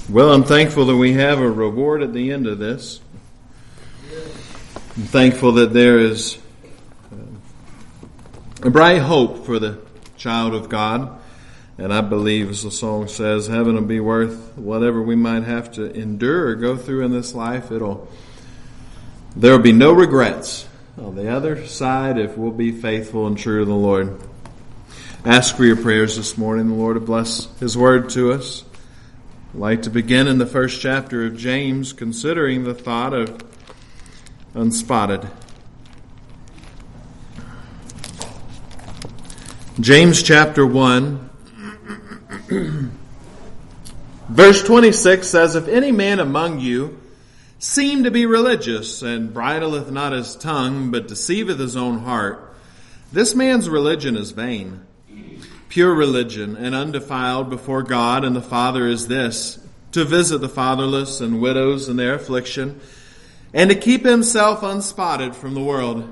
Well, I'm thankful that we have a reward at the end of this. I'm thankful that there is a bright hope for the child of God. And I believe, as the song says, heaven will be worth whatever we might have to endure or go through in this life. There will be no regrets on the other side if we'll be faithful and true to the Lord. Ask for your prayers this morning, the Lord to bless His word to us. I'd like to begin in the first chapter of James, considering the thought of unspotted. James chapter 1, verse 26 says, If any man among you seem to be religious, and bridleth not his tongue, but deceiveth his own heart, this man's religion is vain. Pure religion and undefiled before God and the Father is this, to visit the fatherless and widows in their affliction, and to keep himself unspotted from the world.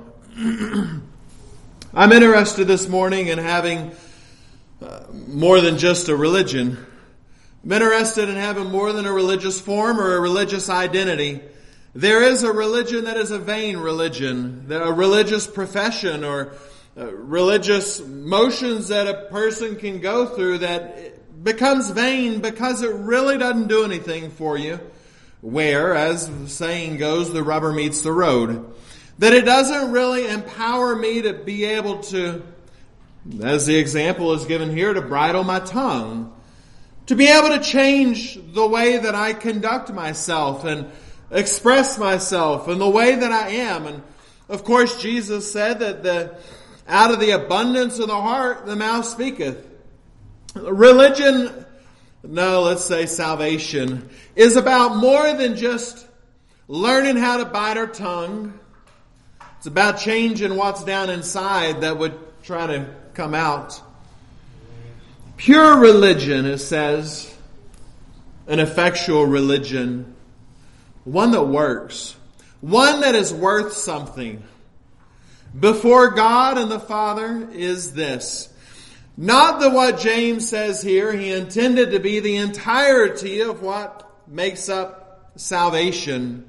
I'm interested this morning in having more than just a religion. I'm interested in having more than a religious form or a religious identity. There is a religion that is a vain religion, a religious profession or religious motions that a person can go through that becomes vain because it really doesn't do anything for you. Where, as the saying goes, the rubber meets the road. That it doesn't really empower me to be able to, as the example is given here, to bridle my tongue. To be able to change the way that I conduct myself and express myself and the way that I am. And of course, Jesus said that out of the abundance of the heart, the mouth speaketh. Religion, let's say salvation, is about more than just learning how to bite our tongue. It's about changing what's down inside that would try to come out. Pure religion, it says, an effectual religion, one that works, one that is worth something before God and the Father is this. Not that what James says here, he intended to be the entirety of what makes up salvation.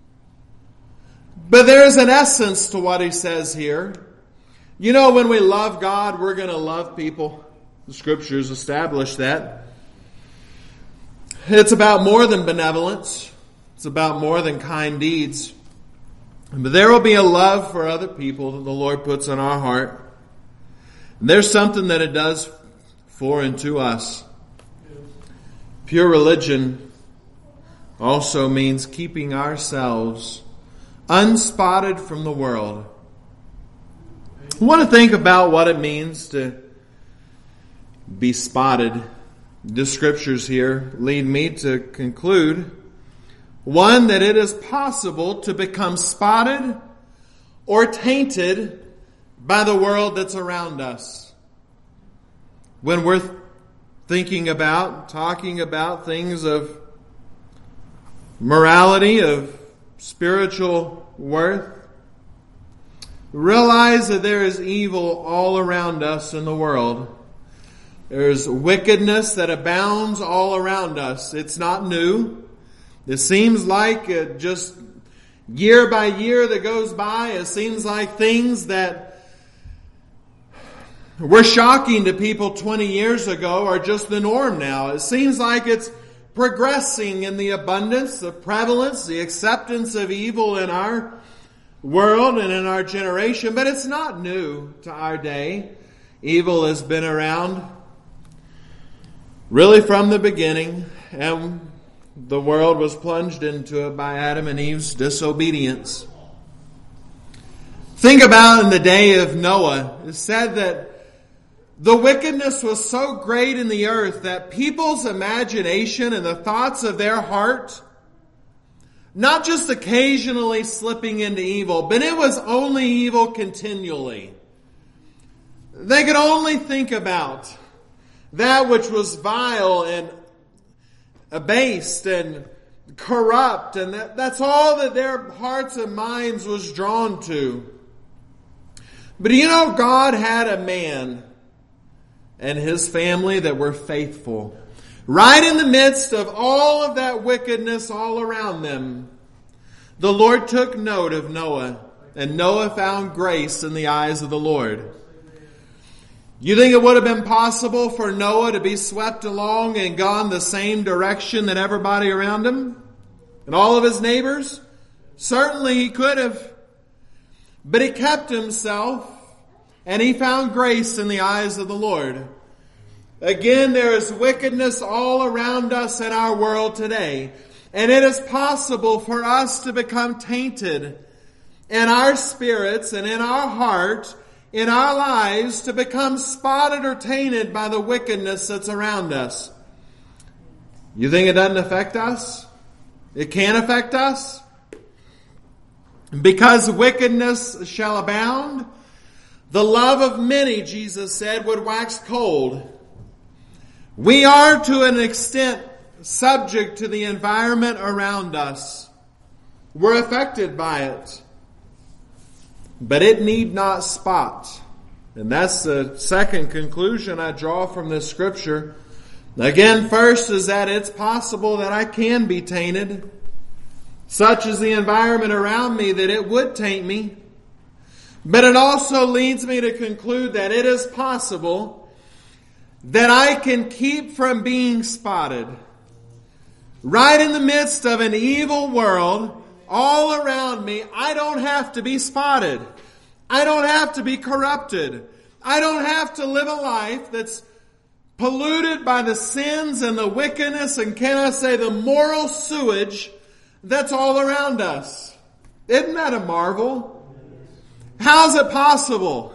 But there is an essence to what he says here. You know, when we love God, we're going to love people. The Scriptures establish that. It's about more than benevolence. It's about more than kind deeds. But there will be a love for other people that the Lord puts in our heart. And there's something that it does for and to us. Pure religion also means keeping ourselves unspotted from the world. I want to think about what it means to be spotted. The Scriptures here lead me to conclude, one, that it is possible to become spotted or tainted by the world that's around us. When we're talking about things of morality, of spiritual worth, realize that there is evil all around us in the world. There's wickedness that abounds all around us. It's not new. It seems like just year by year that goes by, it seems like things that were shocking to people 20 years ago are just the norm now. It seems like it's progressing in the abundance, the prevalence, the acceptance of evil in our world and in our generation. But it's not new to our day. Evil has been around really from the beginning, and the world was plunged into it by Adam and Eve's disobedience. Think about in the day of Noah. It said that the wickedness was so great in the earth that people's imagination and the thoughts of their heart, not just occasionally slipping into evil, but it was only evil continually. They could only think about that which was vile and abased and corrupt, and that's all that their hearts and minds was drawn to. But you know, God had a man and his family that were faithful. right in the midst of all of that wickedness all around them, the Lord took note of Noah, and Noah found grace in the eyes of the Lord. You think it would have been possible for Noah to be swept along and gone the same direction that everybody around him and all of his neighbors? Certainly he could have. But he kept himself, and he found grace in the eyes of the Lord. Again, there is wickedness all around us in our world today. And it is possible for us to become tainted in our spirits and in our heart, in our lives, to become spotted or tainted by the wickedness that's around us. You think it doesn't affect us? It can affect us? Because wickedness shall abound, the love of many, Jesus said, would wax cold. We are to an extent subject to the environment around us. We're affected by it. But it need not spot. And that's the second conclusion I draw from this scripture. Again, first is that it's possible that I can be tainted. Such is the environment around me that it would taint me. But it also leads me to conclude that it is possible that I can keep from being spotted. Right in the midst of an evil world, all around me, I don't have to be spotted. I don't have to be corrupted. I don't have to live a life that's polluted by the sins and the wickedness and, can I say, the moral sewage that's all around us. Isn't that a marvel? How's it possible?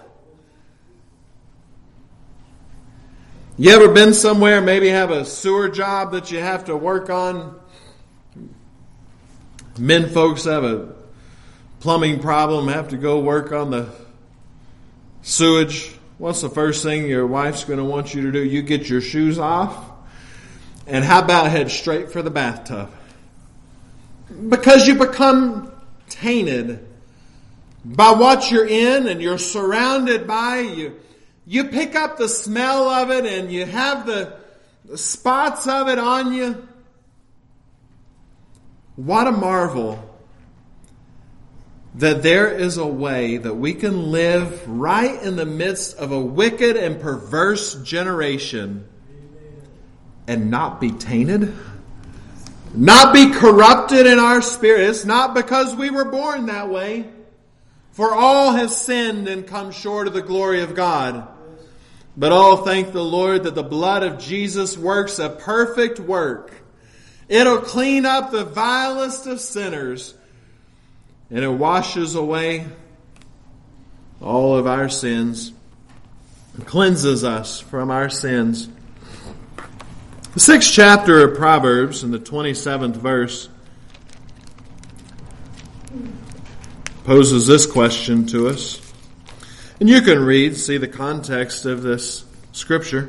You ever been somewhere, maybe have a sewer job that you have to work on? Men folks have a plumbing problem, have to go work on the sewage. What's the first thing your wife's going to want you to do? You get your shoes off, and how about head straight for the bathtub? Because you become tainted by what you're in and you're surrounded by. You pick up the smell of it and you have the spots of it on you. What a marvel that there is a way that we can live right in the midst of a wicked and perverse generation and not be tainted, not be corrupted in our spirit. It's not because we were born that way. For all have sinned and come short of the glory of God. But oh, thank the Lord that the blood of Jesus works a perfect work. It'll clean up the vilest of sinners. And it washes away all of our sins. It cleanses us from our sins. The 6th chapter of Proverbs, in the 27th verse, poses this question to us. And you can see the context of this scripture.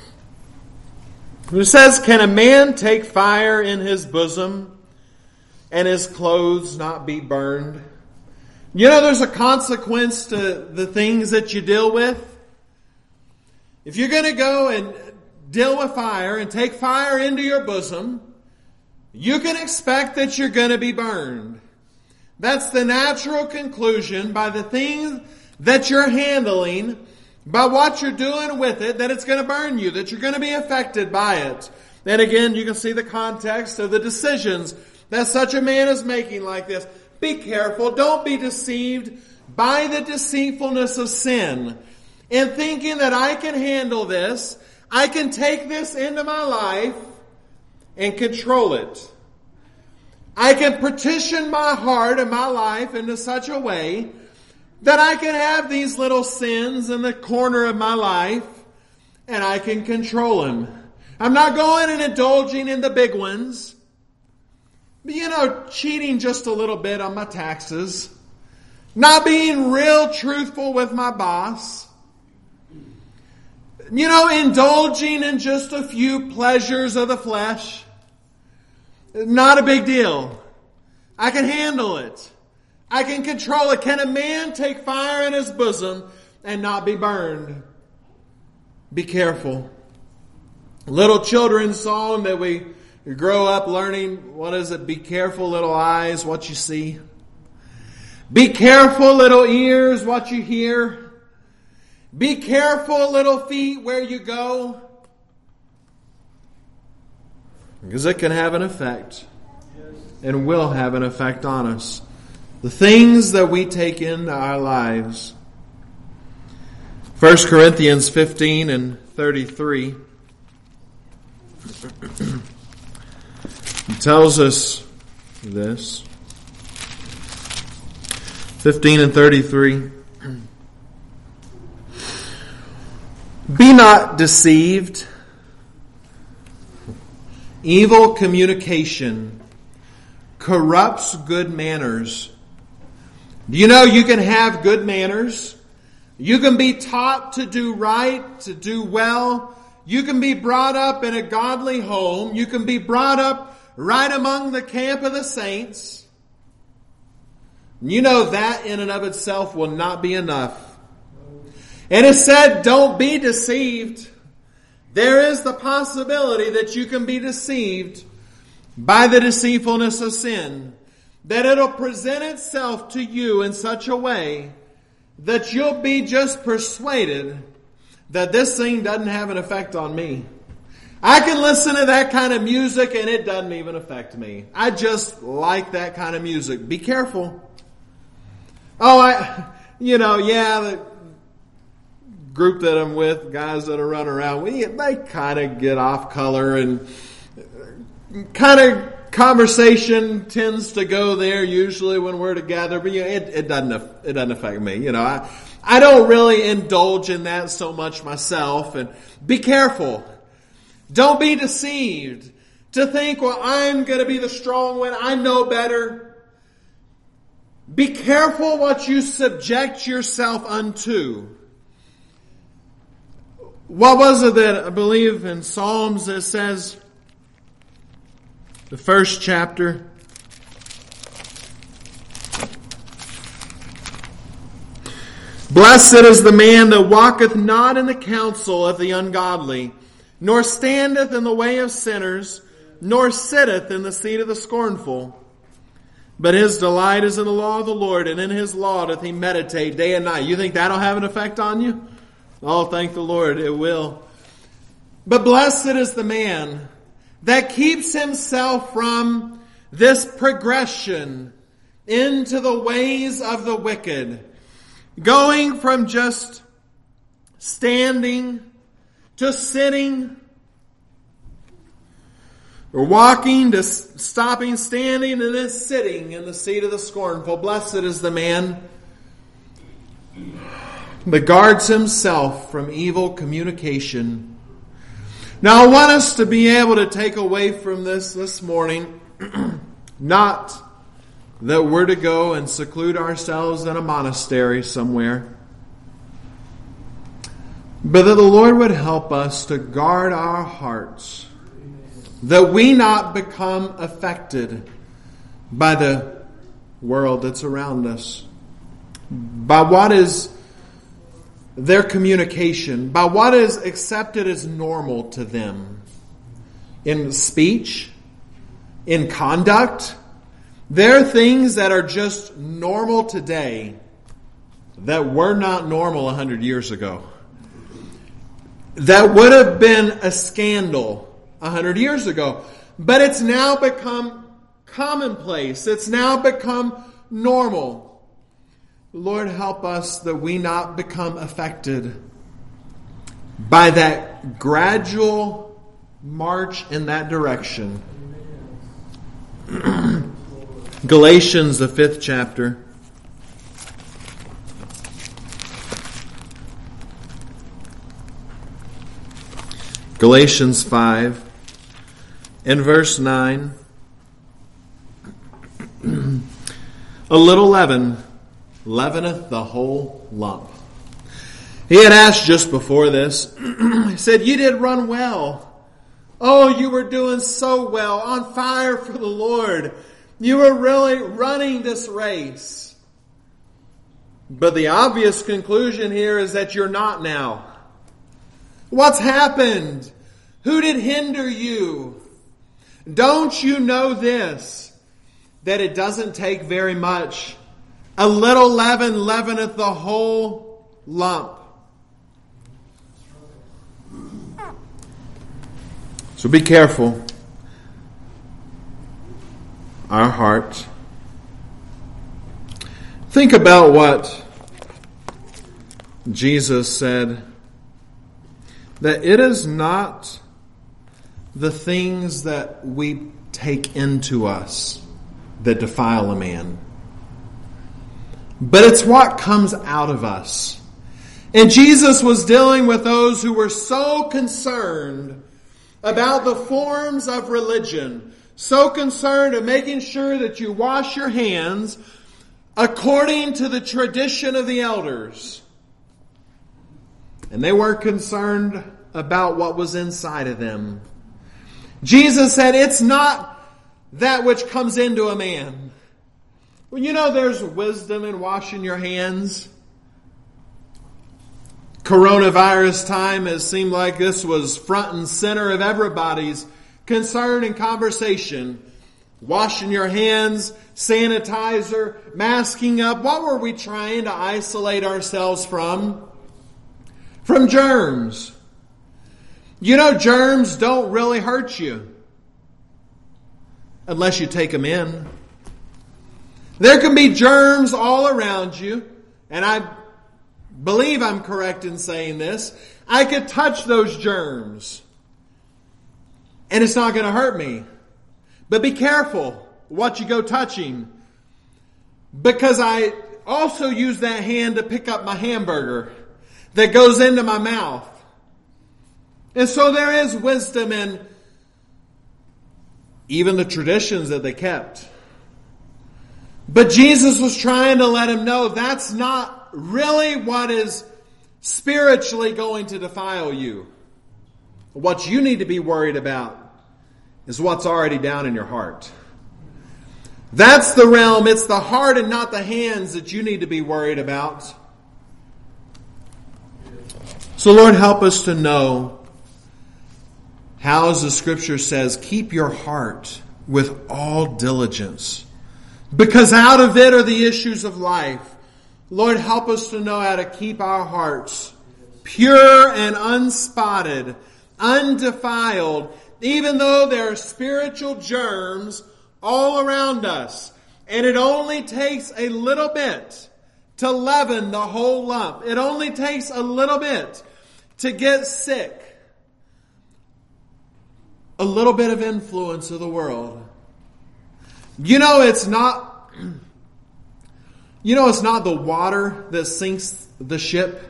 It says, "Can a man take fire in his bosom and his clothes not be burned?" You know, there's a consequence to the things that you deal with. If you're going to go and deal with fire and take fire into your bosom, you can expect that you're going to be burned. That's the natural conclusion by the things that you're handling, by what you're doing with it, that it's going to burn you, that you're going to be affected by it. And again, you can see the context of the decisions that such a man is making like this. Be careful. Don't be deceived by the deceitfulness of sin in thinking that I can handle this, I can take this into my life and control it. I can petition my heart and my life into such a way that I can have these little sins in the corner of my life and I can control them. I'm not going and indulging in the big ones. But, cheating just a little bit on my taxes. Not being real truthful with my boss. Indulging in just a few pleasures of the flesh. Not a big deal. I can handle it. I can control it. Can a man take fire in his bosom and not be burned? Be careful. little children's song that we grow up learning. What is it? Be careful, little eyes, what you see. Be careful, little ears, what you hear. Be careful, little feet, where you go. Because it can have an effect. And will have an effect on us. The things that we take into our lives. 1 Corinthians 15 and 33 tells us this. 15 and 33. Be not deceived. Evil communication corrupts good manners. Do you know you can have good manners? You can be taught to do right, to do well. You can be brought up in a godly home. You can be brought up right among the camp of the saints. You know that in and of itself will not be enough. And it said, don't be deceived. There is the possibility that you can be deceived by the deceitfulness of sin. That it'll present itself to you in such a way that you'll be just persuaded that this thing doesn't have an effect on me. I can listen to that kind of music and it doesn't even affect me. I just like that kind of music. Be careful. The group that I'm with, guys that are running around, they kind of get off color and kind of conversation tends to go there usually when we're together, but it doesn't affect me. I don't really indulge in that so much myself. And be careful. Don't be deceived to think, well, I'm going to be the strong one. I know better. Be careful what you subject yourself unto. What was it that I believe in Psalms it says, the first chapter, blessed is the man that walketh not in the counsel of the ungodly, nor standeth in the way of sinners, nor sitteth in the seat of the scornful. But his delight is in the law of the Lord, and in his law doth he meditate day and night. You think that'll have an effect on you? Oh, thank the Lord, it will. But blessed is the man that keeps himself from this progression into the ways of the wicked. Going from just standing to sitting, or walking to stopping, standing, and then sitting in the seat of the scornful. Blessed is the man that guards himself from evil communication. Now I want us to be able to take away from this morning, not that we're to go and seclude ourselves in a monastery somewhere, but that the Lord would help us to guard our hearts, that we not become affected by the world that's around us, by what is their communication, by what is accepted as normal to them in speech, in conduct. There are things that are just normal today that were not normal 100 years ago. That would have been a scandal 100 years ago. But it's now become commonplace. It's now become normal. Lord, help us that we not become affected by that gradual march in that direction. Galatians, the 5th chapter. Galatians 5 and verse 9. A little leaven leaveneth the whole lump. He had asked just before this, he said, you did run well. Oh, you were doing so well, on fire for the Lord. You were really running this race. But the obvious conclusion here is that you're not now. What's happened? Who did hinder you? Don't you know this, that it doesn't take very much? A little leaven leaveneth the whole lump. So be careful. Our heart. Think about what Jesus said, that it is not the things that we take into us that defile a man, but it's what comes out of us. And Jesus was dealing with those who were so concerned about the forms of religion, so concerned of making sure that you wash your hands according to the tradition of the elders. And they weren't concerned about what was inside of them. Jesus said, it's not that which comes into a man. Well, you know, there's wisdom in washing your hands. Coronavirus time has seemed like this was front and center of everybody's concern and conversation. Washing your hands, sanitizer, masking up. What were we trying to isolate ourselves from? From germs. You know, germs don't really hurt you unless you take them in. There can be germs all around you, and I believe I'm correct in saying this. I could touch those germs, and it's not going to hurt me. But be careful what you go touching, because I also use that hand to pick up my hamburger that goes into my mouth. And so there is wisdom in even the traditions that they kept. But Jesus was trying to let him know that's not really what is spiritually going to defile you. What you need to be worried about is what's already down in your heart. That's the realm. It's the heart and not the hands that you need to be worried about. So Lord, help us to know how, as the Scripture says, keep your heart with all diligence, because out of it are the issues of life. Lord, help us to know how to keep our hearts pure and unspotted, undefiled, even though there are spiritual germs all around us. And it only takes a little bit to leaven the whole lump. It only takes a little bit to get sick. A little bit of influence of the world. You know, it's not the water that sinks the ship.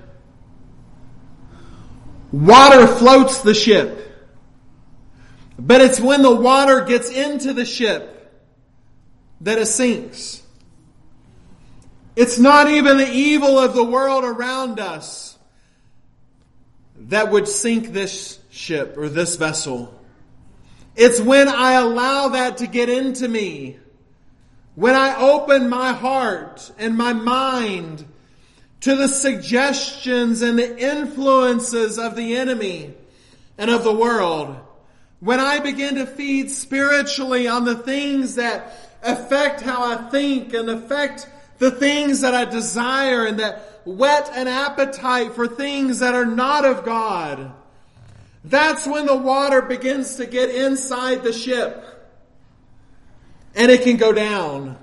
Water floats the ship. But it's when the water gets into the ship that it sinks. It's not even the evil of the world around us that would sink this ship or this vessel. It's when I allow that to get into me. When I open my heart and my mind to the suggestions and the influences of the enemy and of the world. When I begin to feed spiritually on the things that affect how I think and affect the things that I desire and that whet an appetite for things that are not of God. That's when the water begins to get inside the ship. And it can go down.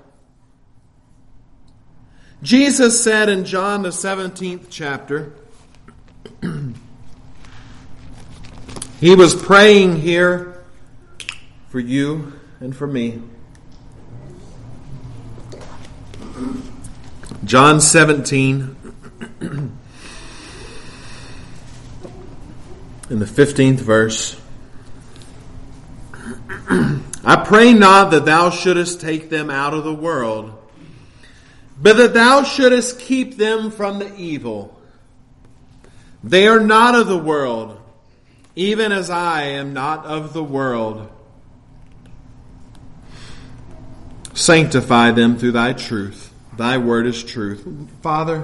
Jesus said in John the 17th chapter, He was praying here for you and for me. John 17, in the 15th verse. I pray not that thou shouldest take them out of the world, but that thou shouldest keep them from the evil. They are not of the world, even as I am not of the world. Sanctify them through thy truth. Thy word is truth. Father,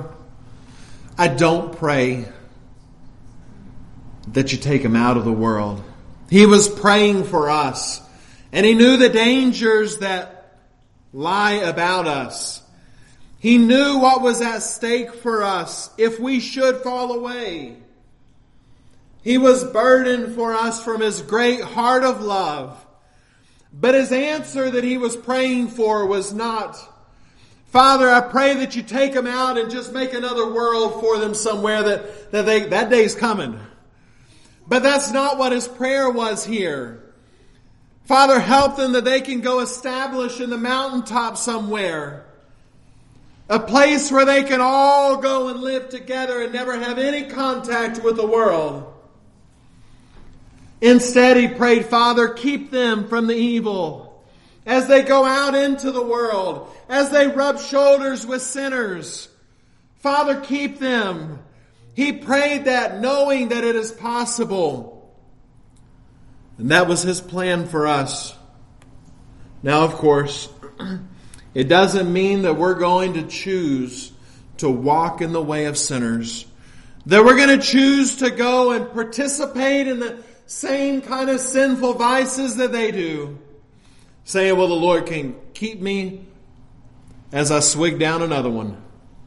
I don't pray that you take them out of the world. He was praying for us. And He knew the dangers that lie about us. He knew what was at stake for us if we should fall away. He was burdened for us from His great heart of love. But His answer that He was praying for was not, Father, I pray that you take them out and just make another world for them somewhere that day's coming. But that's not what His prayer was here. Father, help them that they can go establish in the mountaintop somewhere. A place where they can all go and live together and never have any contact with the world. Instead, He prayed, Father, keep them from the evil. As they go out into the world, as they rub shoulders with sinners. Father, keep them. He prayed that knowing that it is possible. And that was His plan for us. Now, of course, it doesn't mean that we're going to choose to walk in the way of sinners. That we're going to choose to go and participate in the same kind of sinful vices that they do. Saying, well, the Lord can keep me as I swig down another one.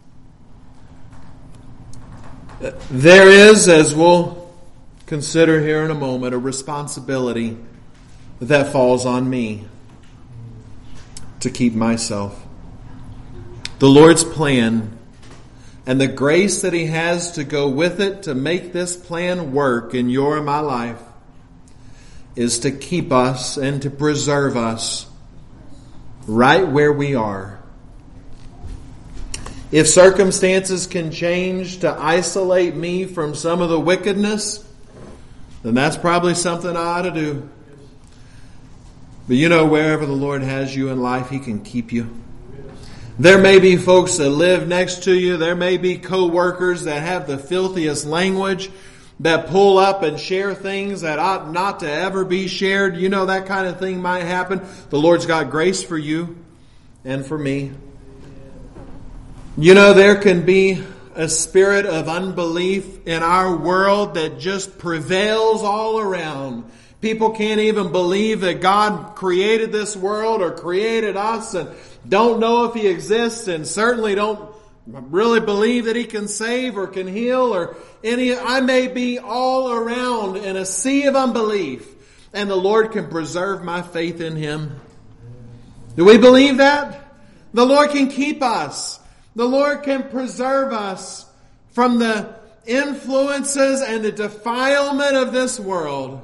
There is, as we'll consider here in a moment, a responsibility that falls on me to keep myself. The Lord's plan and the grace that He has to go with it to make this plan work in your and my life is to keep us and to preserve us right where we are. If circumstances can change to isolate me from some of the wickedness, then that's probably something I ought to do. But you know, wherever the Lord has you in life, He can keep you. There may be folks that live next to you. There may be co-workers that have the filthiest language, that pull up and share things that ought not to ever be shared. You know, that kind of thing might happen. The Lord's got grace for you and for me. You know, there can be a spirit of unbelief in our world that just prevails all around. People can't even believe that God created this world or created us and don't know if He exists and certainly don't really believe that He can save or can heal or any. I may be all around in a sea of unbelief and the Lord can preserve my faith in Him. Do we believe that? The Lord can keep us. The Lord can preserve us from the influences and the defilement of this world.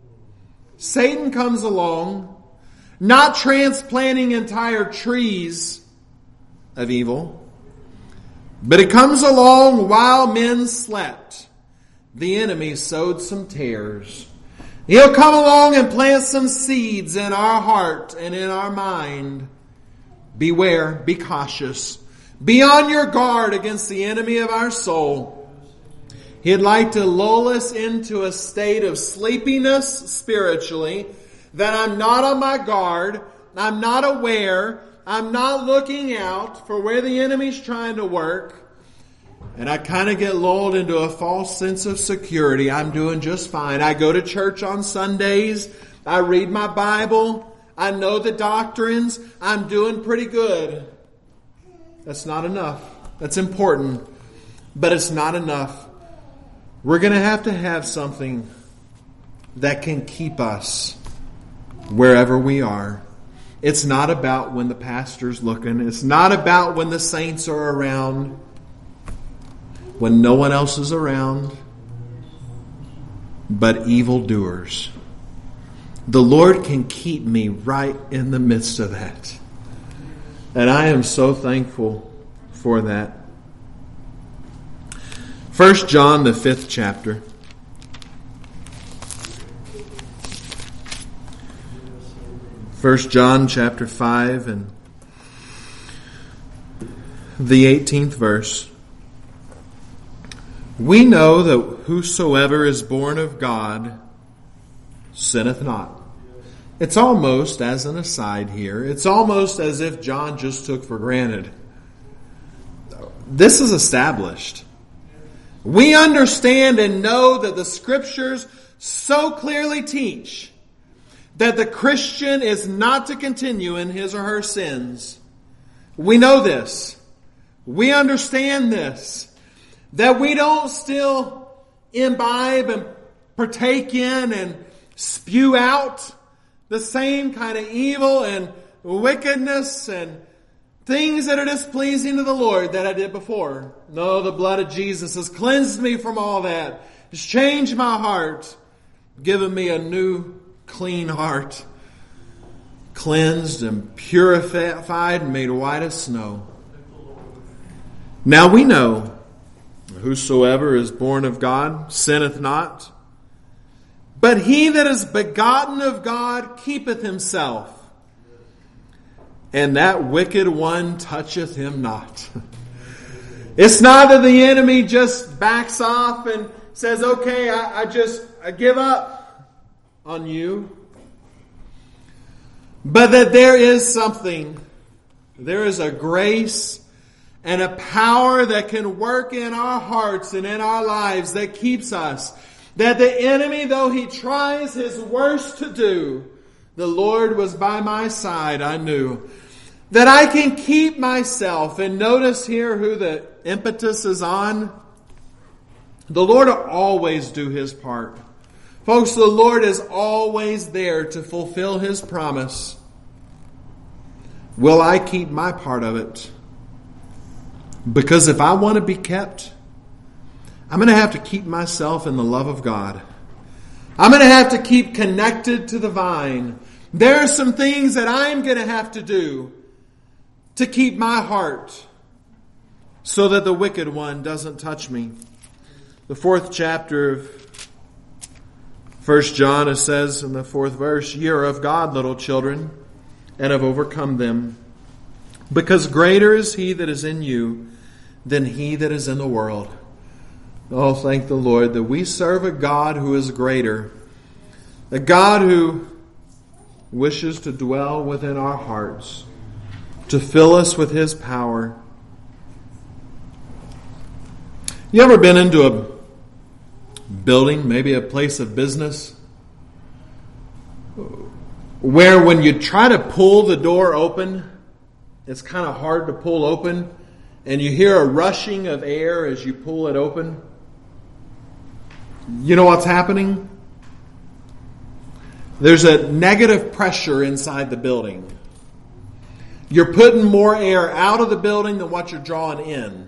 Satan comes along, not transplanting entire trees of evil, but it comes along while men slept. The enemy sowed some tares. He'll come along and plant some seeds in our heart and in our mind. Beware, be cautious. Be on your guard against the enemy of our soul. He'd like to lull us into a state of sleepiness spiritually, that I'm not on my guard, I'm not aware, I'm not looking out for where the enemy's trying to work, and I kind of get lulled into a false sense of security. I'm doing just fine. I go to church on Sundays, I read my Bible, I know the doctrines, I'm doing pretty good. That's not enough. That's important, but it's not enough. We're going to have something that can keep us wherever we are. It's not about when the pastor's looking. It's not about when the saints are around. When no one else is around, but evildoers. The Lord can keep me right in the midst of that. And I am so thankful for that. 1 John, the 5th chapter. 1 John chapter 5 and the 18th verse. We know that whosoever is born of God sinneth not. It's almost, as an aside here, it's almost as if John just took for granted. This is established. We understand and know that the Scriptures so clearly teach that the Christian is not to continue in his or her sins. We know this. We understand this. That we don't still imbibe and partake in and spew out the same kind of evil and wickedness and things that are displeasing to the Lord that I did before. No, the blood of Jesus has cleansed me from all that. It's changed my heart, given me a new, clean heart, cleansed and purified and made white as snow. Now we know, whosoever is born of God sinneth not, but he that is begotten of God keepeth himself, and that wicked one toucheth him not. It's not that the enemy just backs off and says, okay, I give up on you. But that there is something, there is a grace and a power that can work in our hearts and in our lives that keeps us. That the enemy, though he tries his worst to do, the Lord was by my side, I knew. That I can keep myself. And notice here who the impetus is on. The Lord will always do his part. Folks, the Lord is always there to fulfill his promise. Will I keep my part of it? Because if I want to be kept, I'm going to have to keep myself in the love of God. I'm going to have to keep connected to the vine. There are some things that I'm going to have to do to keep my heart so that the wicked one doesn't touch me. The 4th chapter of 1 John, it says in the 4th verse, "Ye are of God, little children, and have overcome them, because greater is he that is in you than he that is in the world." Oh, thank the Lord that we serve a God who is greater. A God who wishes to dwell within our hearts, to fill us with his power. You ever been into a building, maybe a place of business, where when you try to pull the door open, it's kind of hard to pull open, and you hear a rushing of air as you pull it open? You know what's happening? There's a negative pressure inside the building. You're putting more air out of the building than what you're drawing in.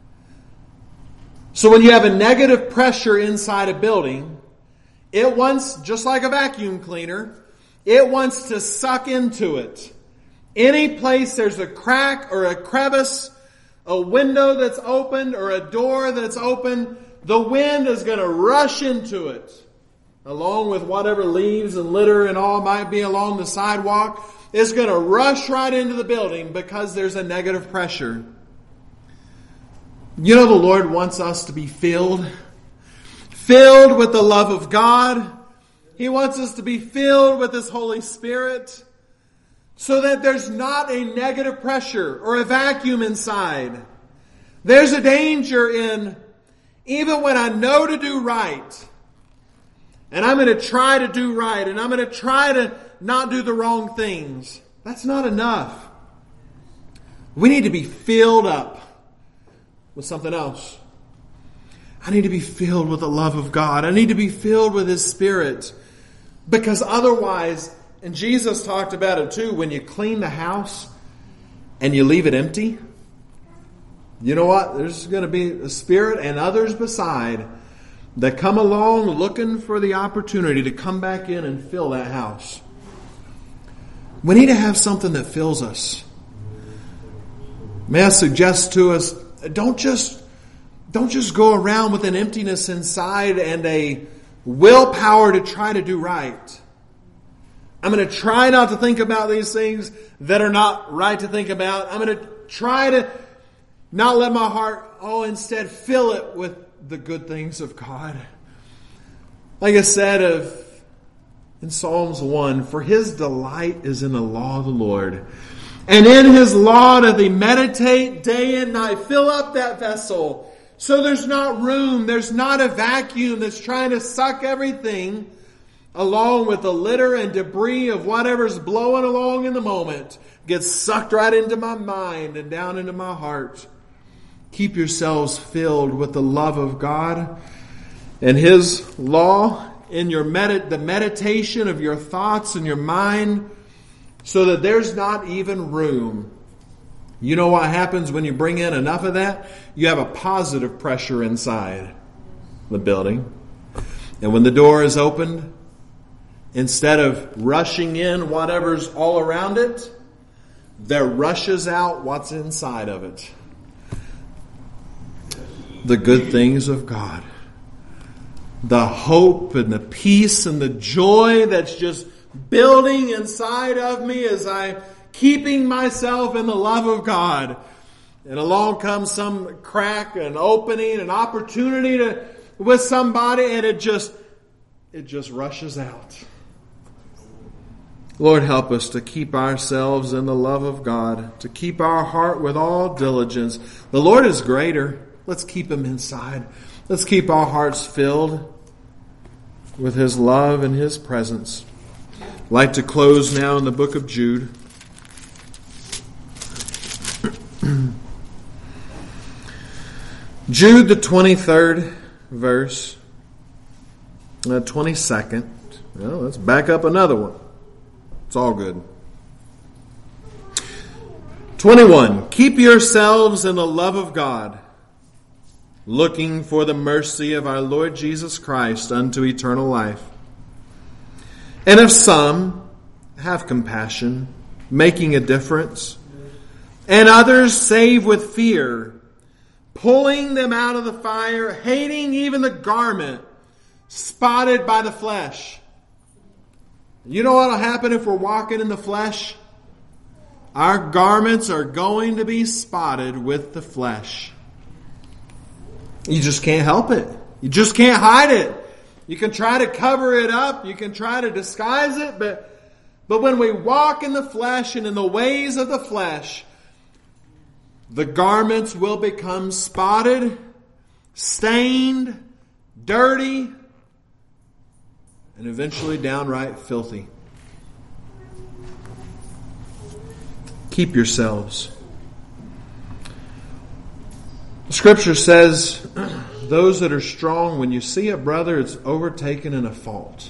So when you have a negative pressure inside a building, it wants, just like a vacuum cleaner, it wants to suck into it. Any place there's a crack or a crevice, a window that's opened or a door that's open, the wind is going to rush into it, along with whatever leaves and litter and all might be along the sidewalk. It's going to rush right into the building because there's a negative pressure. You know, the Lord wants us to be filled with the love of God. He wants us to be filled with His Holy Spirit so that there's not a negative pressure or a vacuum inside. There's a danger in, even when I know to do right, and I'm going to try to do right, and I'm going to try to not do the wrong things. That's not enough. We need to be filled up with something else. I need to be filled with the love of God. I need to be filled with His Spirit. Because otherwise, and Jesus talked about it too, when you clean the house and you leave it empty, you know what? There's going to be a spirit and others beside that come along looking for the opportunity to come back in and fill that house. We need to have something that fills us. May I suggest to us, don't just go around with an emptiness inside and a willpower to try to do right. I'm going to try not to think about these things that are not right to think about. I'm going to try to not let my heart, instead fill it with the good things of God. Like I said in Psalms 1, for His delight is in the law of the Lord. And in His law doth He meditate day and night. Fill up that vessel So there's not room, there's not a vacuum that's trying to suck everything along with the litter and debris of whatever's blowing along in the moment. Gets sucked right into my mind and down into my heart. Keep yourselves filled with the love of God and His law in your the meditation of your thoughts and your mind, so that there's not even room. You know what happens when you bring in enough of that? You have a positive pressure inside the building. And when the door is opened, instead of rushing in whatever's all around it, there rushes out what's inside of it. The good things of God. The hope and the peace and the joy that's just building inside of me as I'm keeping myself in the love of God. And along comes some crack, an opening, an opportunity with somebody, and it just rushes out. Lord, help us to keep ourselves in the love of God, to keep our heart with all diligence. The Lord is greater. Let's keep Him inside. Let's keep our hearts filled with His love and His presence. I'd like to close now in the book of Jude. Jude, the 23rd verse, 22nd. Well, let's back up another one. It's all good. 21. Keep yourselves in the love of God, looking for the mercy of our Lord Jesus Christ unto eternal life. And if some, have compassion, making a difference, and others save with fear, pulling them out of the fire, hating even the garment spotted by the flesh. You know what will happen if we're walking in the flesh? Our garments are going to be spotted with the flesh. You just can't help it. You just can't hide it. You can try to cover it up. You can try to disguise it. But when we walk in the flesh and in the ways of the flesh, the garments will become spotted, stained, dirty, and eventually downright filthy. Keep yourselves. Scripture says, those that are strong, when you see a brother that's overtaken in a fault,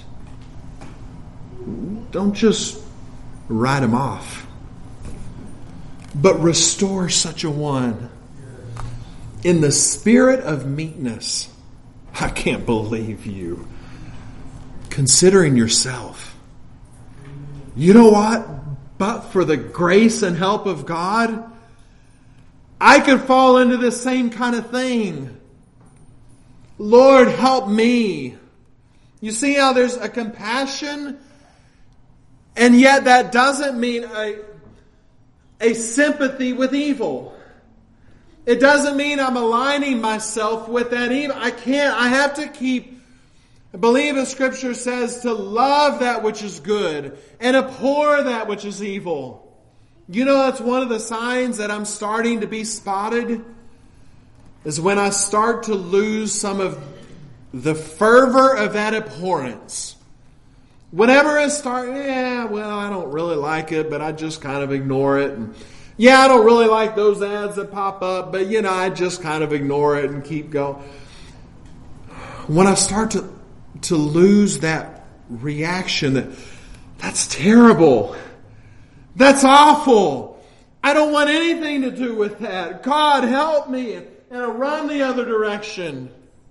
don't just write him off, but restore such a one in the spirit of meekness. I can't believe you. Considering yourself. You know what? But for the grace and help of God, I could fall into this same kind of thing. Lord, help me. You see how there's a compassion, and yet that doesn't mean a sympathy with evil. It doesn't mean I'm aligning myself with that evil. I can't. I have to I believe as Scripture says to love that which is good and abhor that which is evil. You know, that's one of the signs that I'm starting to be spotted, is when I start to lose some of the fervor of that abhorrence. Whenever I start, I don't really like it, but I just kind of ignore it. And I don't really like those ads that pop up, but I just kind of ignore it and keep going. When I start to lose that reaction, that's terrible. That's awful. I don't want anything to do with that. God, help me. And I run the other direction.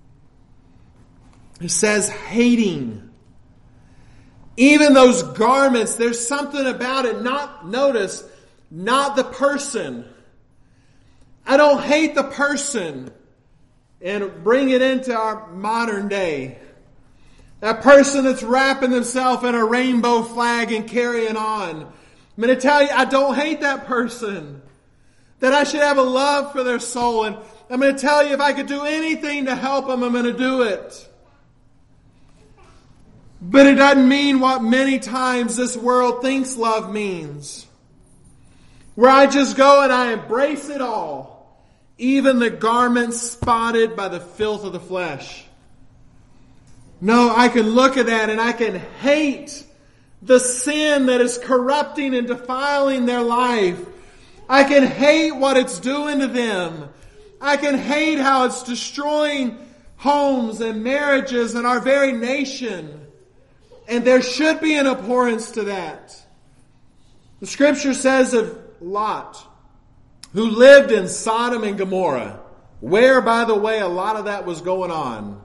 It says hating. Even those garments, there's something about it. Not the person. I don't hate the person. And bring it into our modern day. That person that's wrapping themselves in a rainbow flag and carrying on. I'm going to tell you, I don't hate that person. That I should have a love for their soul. And I'm going to tell you, if I could do anything to help them, I'm going to do it. But it doesn't mean what many times this world thinks love means. Where I just go and I embrace it all. even the garment spotted by the filth of the flesh. No, I can look at that and I can hate the sin that is corrupting and defiling their life. I can hate what it's doing to them. I can hate how it's destroying homes and marriages and our very nation. And there should be an abhorrence to that. The Scripture says of Lot, who lived in Sodom and Gomorrah, where, by the way, a lot of that was going on.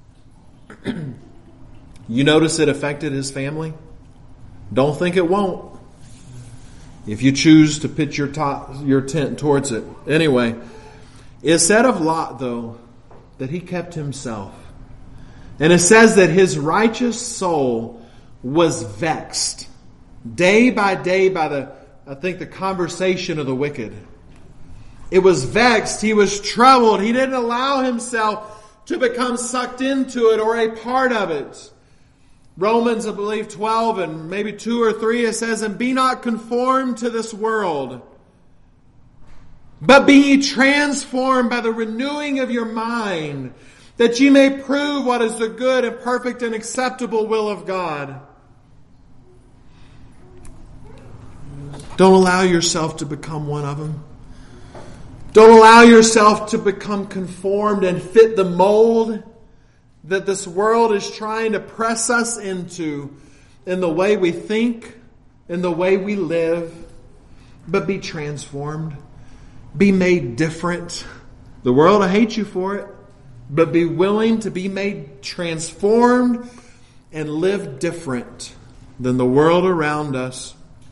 You notice it affected his family? Don't think it won't, if you choose to pitch your tent towards it. Anyway, it said of Lot, though, that he kept himself. And it says that his righteous soul was vexed day by day by the conversation of the wicked. It was vexed. He was troubled. He didn't allow himself to become sucked into it or a part of it. Romans, I believe, 12 and maybe 2 or 3, it says, "And be not conformed to this world, but be ye transformed by the renewing of your mind, that ye may prove what is the good and perfect and acceptable will of God." Don't allow yourself to become one of them. Don't allow yourself to become conformed and fit the mold that this world is trying to press us into in the way we think, in the way we live. But be transformed. Be made different. The world will hate you for it, but be willing to be made transformed and live different than the world around us.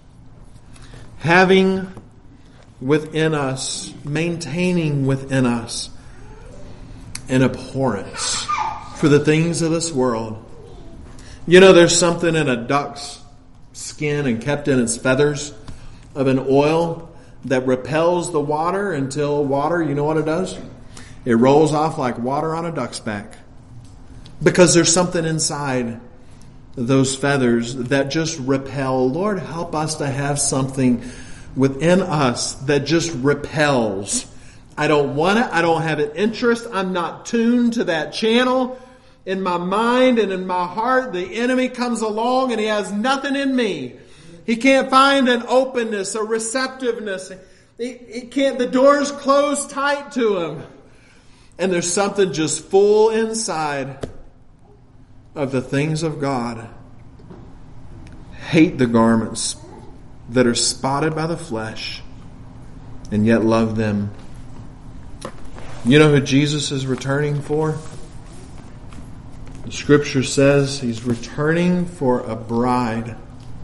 Having within us, maintaining within us an abhorrence for the things of this world. You know, there's something in a duck's skin and kept in its feathers of an oil that repels the water until water, you know what it does? It rolls off like water on a duck's back. Because there's something inside those feathers that just repel. Lord, help us to have something within us that just repels. I don't want it. I don't have an interest. I'm not tuned to that channel. In my mind and in my heart, the enemy comes along and he has nothing in me. He can't find an openness, a receptiveness. He can't, the door's closed tight to him. And there's something just full inside of the things of God. Hate the garments that are spotted by the flesh and yet love them. You know who Jesus is returning for? The Scripture says He's returning for a bride.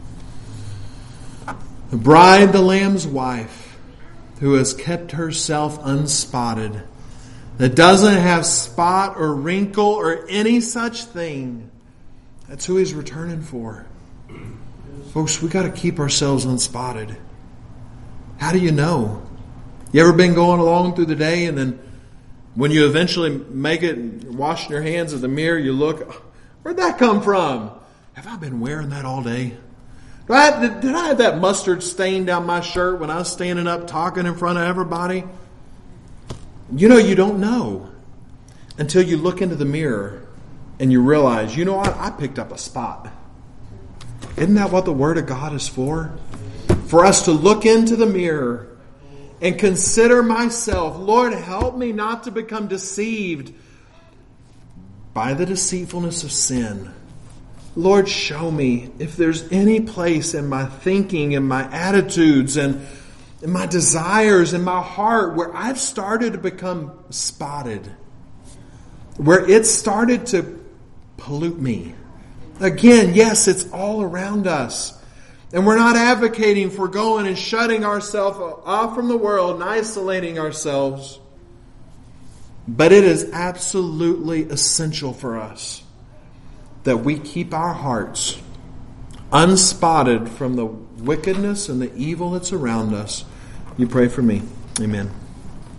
A bride, the Lamb's wife, who has kept herself unspotted, that doesn't have spot or wrinkle or any such thing. That's who He's returning for. Folks, we got to keep ourselves unspotted. How do you know? You ever been going along through the day and then when you eventually make it and washing your hands in the mirror, you look, where'd that come from? Have I been wearing that all day? Did I have that mustard stain down my shirt when I was standing up talking in front of everybody? You know, you don't know until you look into the mirror and you realize, you know what? I picked up a spot. Isn't that what the Word of God is for? For us to look into the mirror and consider myself. Lord, help me not to become deceived by the deceitfulness of sin. Lord, show me if there's any place in my thinking and my attitudes and in my desires and my heart where I've started to become spotted, where it's started to pollute me. Again, yes, it's all around us. And we're not advocating for going and shutting ourselves off from the world and isolating ourselves. But it is absolutely essential for us that we keep our hearts unspotted from the wickedness and the evil that's around us. You pray for me. Amen.